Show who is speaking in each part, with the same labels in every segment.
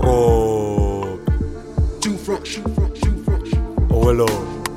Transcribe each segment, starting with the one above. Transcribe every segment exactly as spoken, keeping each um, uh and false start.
Speaker 1: Rob.
Speaker 2: Shoot front, shoot front, shoot front, shoot front.
Speaker 1: Oh hello.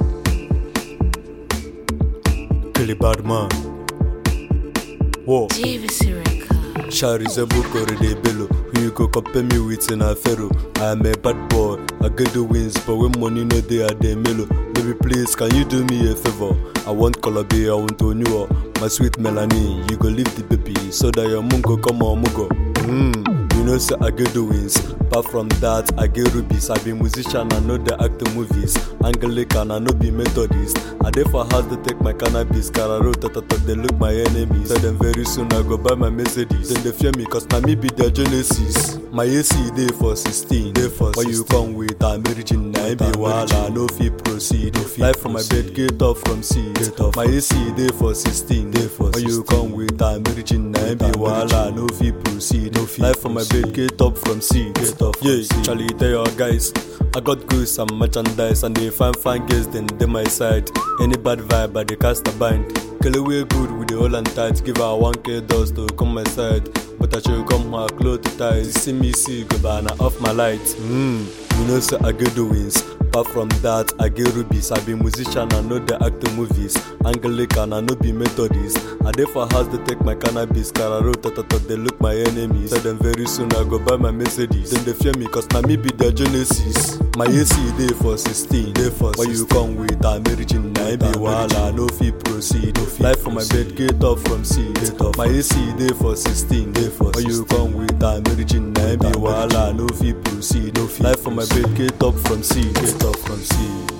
Speaker 1: Kelly Badman. Whoa. Shari Zebuko de Bello. Who you go compare me with in a pharaoh? I am a bad boy. I get the wins, but when money no day at the mellow. Baby, please, can you do me a favor? I want Colombia, I want to know. My sweet Melanie, you go leave the baby so that your mungo come on mungo. Mmm, you know, so I get the wins. Apart from that, I get rubies. I be musician, I know the actor movies. Anglican, I know be Methodist. I dey for house to take my cannabis. Cararo, tata, they look my enemies. Tell them very soon I go buy my Mercedes. Then they fear me, cause na me be their genesis. My A C day for sixteen. Day for when you come with a virgin, I be wala, no fee proceed. Life from my bed, get up from sea. My A C day for sixteen. Day for when you come with a virgin, I be wala, no fee proceed. Life from my bed, get up from sea. Yeah, Charlie, tell your guys, I got goods and merchandise, and they find fine girls, then they my side. Any bad vibe, but they cast a bind. Kill away good with the whole and tight. Give her one K dollars to come my side. But I should come her close to ties. See me see go banana off my light. Mmm, you know so I get the wins. Apart from that, I get rubies. I be musician, I know the actor movies. Anglican, I know be Methodist. I dey for house to take my cannabis. Cararo, tata, they look my enemies. Tell them very soon I go buy my Mercedes. Then they fear me, cause na me be their genesis. My A C day for sixteen. Day for when you come with a virgin, I be wala, no fee proceed. Life from my bed, get up from sea. My A C day for sixteen. Day for when you come with a virgin, I be wala, no fee proceed. Life from my bed, get up from sea. Get up from sea.